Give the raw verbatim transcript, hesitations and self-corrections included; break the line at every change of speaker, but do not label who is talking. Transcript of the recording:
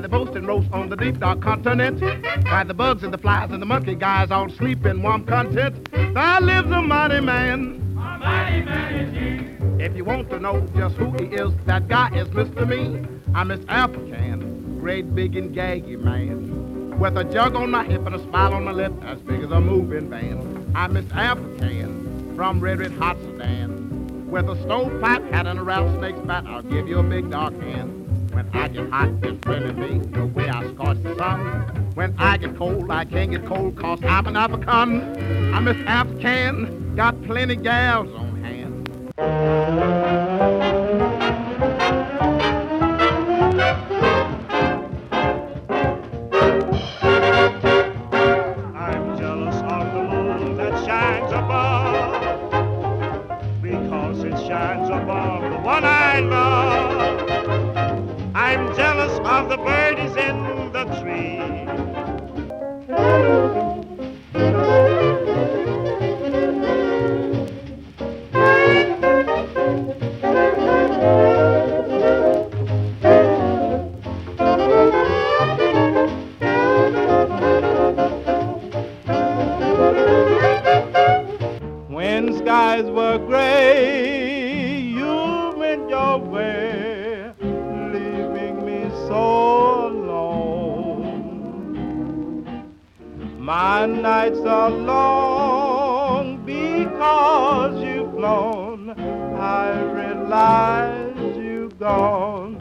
the boasting roast on the deep dark continent, by the bugs and the flies and the monkey guys all sleep in warm content, there lives a mighty man.
A mighty man is he.
If you want to know just who he is, that guy is Mister Me. I'm Mister Applecan, great big and gaggy man, with a jug on my hip and a smile on my lip as big as a moving van. I'm Mister Applecan from Red Red Hot Sedan, with a stovepipe hat and a rattlesnake's bat. I'll give you a big dark hand. When I get hot, it's friendly me, the way I scorch the sun. When I get cold, I can't get cold, cause I'm an African. I'm Mister African, got plenty gals on hand.
I'm jealous of the moon that shines above, because it shines above the one I love. I'm jealous of the birdies in the tree. When skies were gray, you went your way, leaving me so alone. My nights are long because you've flown. I realize you've gone.